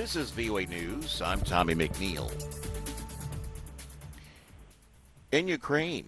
This is VOA News. I'm Tommy McNeil. In Ukraine,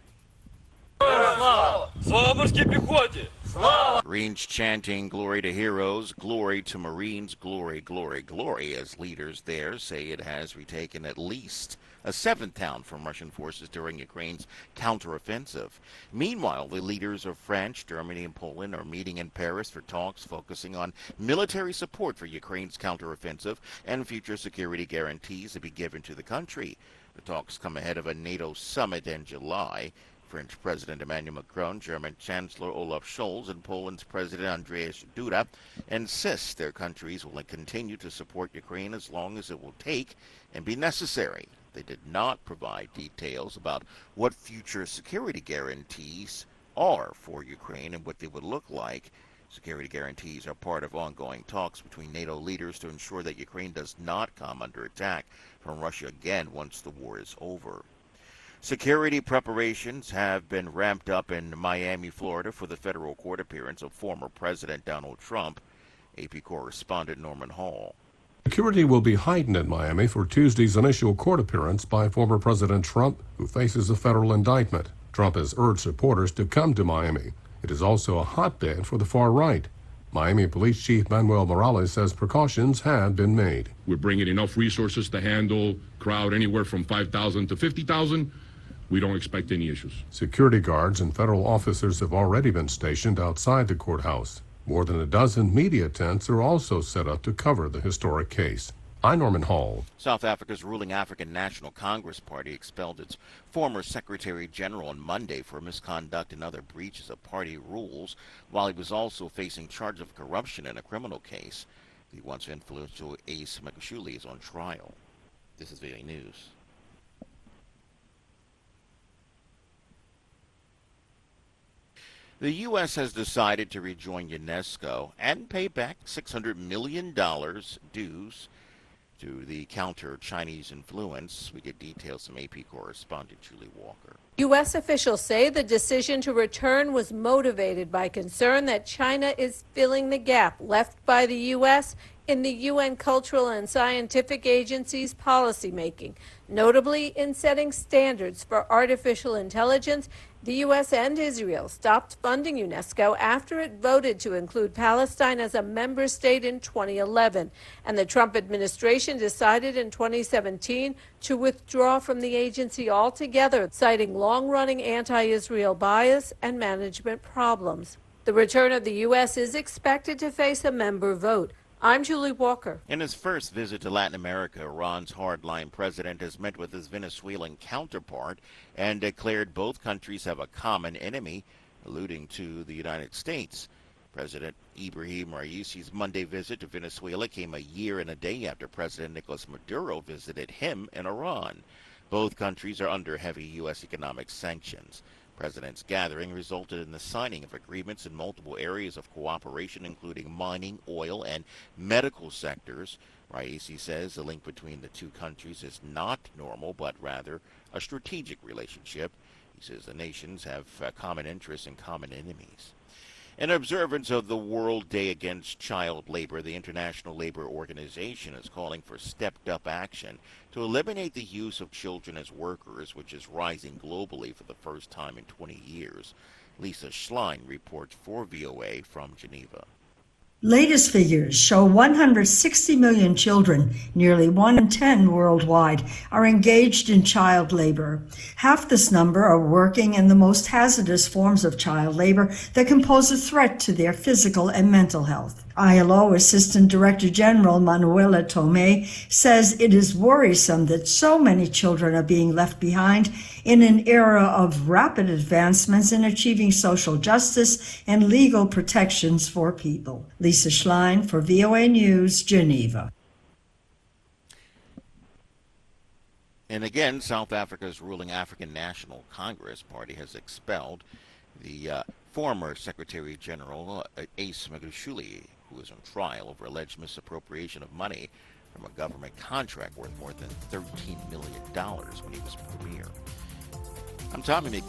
Marines chanting glory to heroes, glory to Marines, glory, glory, glory, as leaders there say it has retaken at least a seventh town from Russian forces during Ukraine's counteroffensive. Meanwhile, the leaders of France, Germany, and Poland are meeting in Paris for talks focusing on military support for Ukraine's counteroffensive and future security guarantees to be given to the country. The talks come ahead of a NATO summit in July. French President Emmanuel Macron, German Chancellor Olaf Scholz, and Poland's President Andrzej Duda insist their countries will continue to support Ukraine as long as it will take and be necessary. They did not provide details about what future security guarantees are for Ukraine and what they would look like. Security guarantees are part of ongoing talks between NATO leaders to ensure that Ukraine does not come under attack from Russia again once the war is over. Security preparations have been ramped up in Miami, Florida for the federal court appearance of former President Donald Trump. AP correspondent Norman Hall. Security will be heightened in Miami for Tuesday's initial court appearance by former President Trump, who faces a federal indictment. Trump has urged supporters to come to Miami. It is also a hotbed for the far right. Miami Police Chief Manuel Morales says precautions have been made. We're bringing enough resources to handle crowd anywhere from 5,000 to 50,000. We don't expect any issues. Security guards and federal officers have already been stationed outside the courthouse. More than a dozen media tents are also set up to cover the historic case. I'm Norman Hall. South Africa's ruling African National Congress Party expelled its former Secretary General on Monday for misconduct and other breaches of party rules, while he was also facing charge of corruption in a criminal case. The once influential Ace Magashule is on trial. This is VOA News. The U.S. has decided to rejoin UNESCO and pay back $600 million dues to the counter Chinese influence. We get details from AP correspondent Julie Walker. U.S. officials say the decision to return was motivated by concern that China is filling the gap left by the U.S. in the UN Cultural and Scientific Agency's policymaking, notably in setting standards for artificial intelligence. The U.S. and Israel stopped funding UNESCO after it voted to include Palestine as a member state in 2011, and the Trump administration decided in 2017 to withdraw from the agency altogether, citing long-running anti-Israel bias and management problems. The return of the U.S. is expected to face a member vote. I'm Julie Walker. In his first visit to Latin America, Iran's hardline president has met with his Venezuelan counterpart and declared both countries have a common enemy, alluding to the United States. President Ibrahim Raisi's Monday visit to Venezuela came a year and a day after President Nicolas Maduro visited him in Iran. Both countries are under heavy U.S. economic sanctions. President's gathering resulted in the signing of agreements in multiple areas of cooperation, including mining, oil, and medical sectors. Raisi says the link between the two countries is not normal, but rather a strategic relationship. He says the nations have common interests and common enemies. In observance of the World Day Against Child Labor, the International Labor Organization is calling for stepped-up action to eliminate the use of children as workers, which is rising globally for the first time in 20 years. Lisa Schlein reports for VOA from Geneva. Latest figures show 160 million children, nearly 1 in 10 worldwide, are engaged in child labor. Half this number are working in the most hazardous forms of child labor that can pose a threat to their physical and mental health. ILO Assistant Director General Manuela Tomei says it is worrisome that so many children are being left behind in an era of rapid advancements in achieving social justice and legal protections for people. Lisa Schlein for VOA News, Geneva. And again, South Africa's ruling African National Congress Party has expelled the former Secretary General Ace Magashule, who is on trial over alleged misappropriation of money from a government contract worth more than $13 million when he was premier. I'm Tommy McNeil.